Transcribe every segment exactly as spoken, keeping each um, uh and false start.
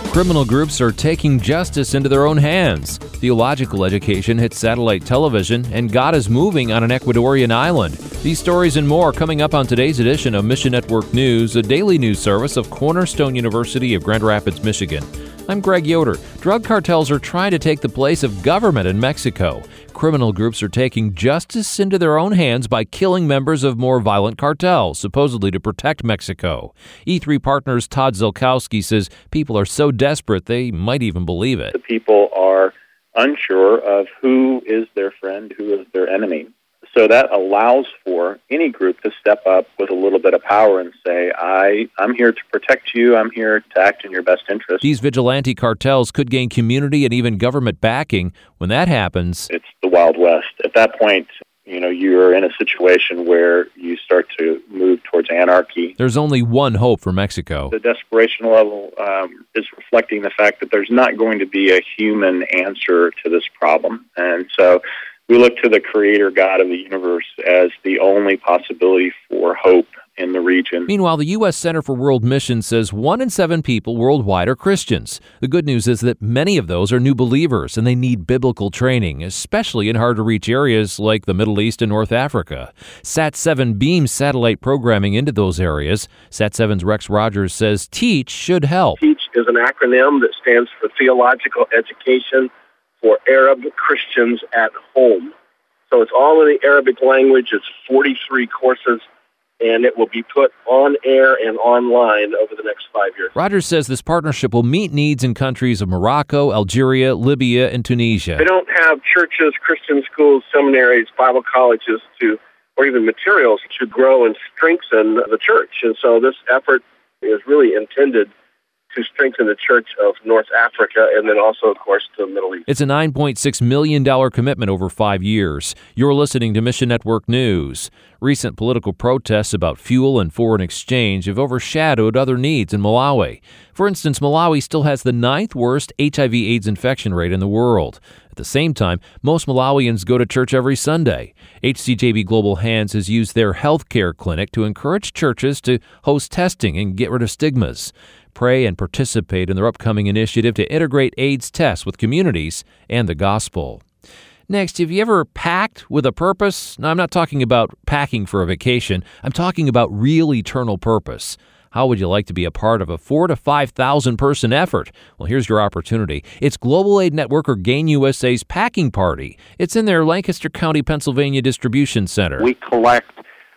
Criminal groups are taking justice into their own hands. Theological education hits satellite television, and God is moving on an Ecuadorian island. These stories and more coming up on today's edition of Mission Network News, a daily news service of Cornerstone University of Grand Rapids, Michigan. I'm Greg Yoder. Drug cartels are trying to take the place of government in Mexico. Criminal groups are taking justice into their own hands by killing members of more violent cartels, supposedly to protect Mexico. E three Partners' Todd Zilkowski says people are so desperate they might even believe it. The people are unsure of who is their friend, who is their enemy. So that allows for any group to step up with a little bit of power and say, I, I'm here to protect you, I'm here to act in your best interest. These vigilante cartels could gain community and even government backing. When that happens, it's the Wild West. At that point, you know, you're in a situation where you start to move towards anarchy. There's only one hope for Mexico. The desperation level um, is reflecting the fact that there's not going to be a human answer to this problem. And so we look to the Creator God of the universe as the only possibility for hope in the region. Meanwhile, the U S Center for World Mission says one in seven people worldwide are Christians. The good news is that many of those are new believers, and they need biblical training, especially in hard-to-reach areas like the Middle East and North Africa. Sat seven beams satellite programming into those areas. Sat seven's Rex Rogers says TEACH should help. TEACH is an acronym that stands for Theological Education for Arab Christians at Home. So it's all in the Arabic language. It's forty-three courses, and it will be put on air and online over the next five years. Rogers says this partnership will meet needs in countries of Morocco, Algeria, Libya, and Tunisia. They don't have churches, Christian schools, seminaries, Bible colleges, to, or even materials to grow and strengthen the church. And so this effort is really intended to strengthen the Church of North Africa, and then also, of course, to the Middle East. It's a nine point six million dollars commitment over five years. You're listening to Mission Network News. Recent political protests about fuel and foreign exchange have overshadowed other needs in Malawi. For instance, Malawi still has the ninth worst H I V AIDS infection rate in the world. At the same time, most Malawians go to church every Sunday. H C J B Global Hands has used their health care clinic to encourage churches to host testing and get rid of stigmas. Pray and participate in their upcoming initiative to integrate AIDS tests with communities and the gospel. Next, have you ever packed with a purpose? Now, I'm not talking about packing for a vacation. I'm talking about real eternal purpose. How would you like to be a part of a four to five thousand person effort? Well, here's your opportunity. It's Global Aid Network or Gain U S A's Packing Party. It's in their Lancaster County, Pennsylvania distribution center. We collect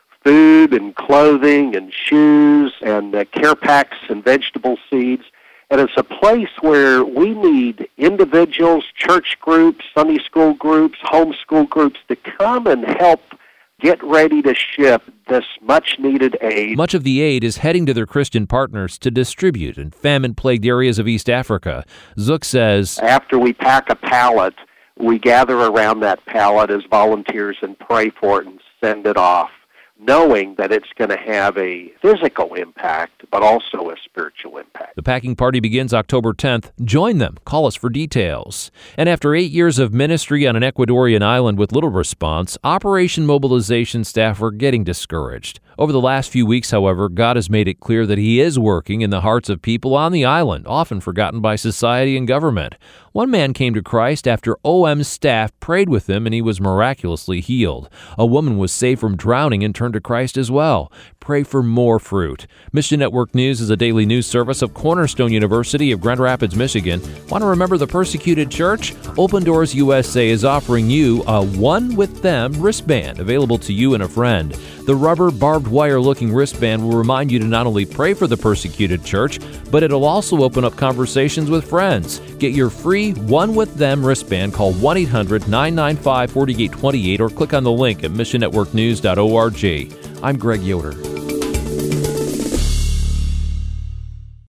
food and clothing and shoes and uh, care packs and vegetable seeds. And it's a place where we need individuals, church groups, Sunday school groups, homeschool groups to come and help get ready to ship this much-needed aid. Much of the aid is heading to their Christian partners to distribute in famine-plagued areas of East Africa. Zook says, after we pack a pallet, we gather around that pallet as volunteers and pray for it and send it off, knowing that it's going to have a physical impact, but also a spiritual impact. The packing party begins October tenth. Join them. Call us for details. And after eight years of ministry on an Ecuadorian island with little response, Operation Mobilization staff were getting discouraged. Over the last few weeks, however, God has made it clear that He is working in the hearts of people on the island, often forgotten by society and government. One man came to Christ after O M's staff prayed with him and he was miraculously healed. A woman was saved from drowning and turned to Christ as well. Pray for more fruit. Mission Network News is a daily news service of Cornerstone University of Grand Rapids, Michigan. Want to remember the persecuted church? Open Doors U S A is offering you a One With Them wristband available to you and a friend. The rubber barbed wire-looking wristband will remind you to not only pray for the persecuted church, but it'll also open up conversations with friends. Get your free One With Them wristband. Call one eight hundred nine nine five four eight two eight or click on the link at mission network news dot org. I'm Greg Yoder.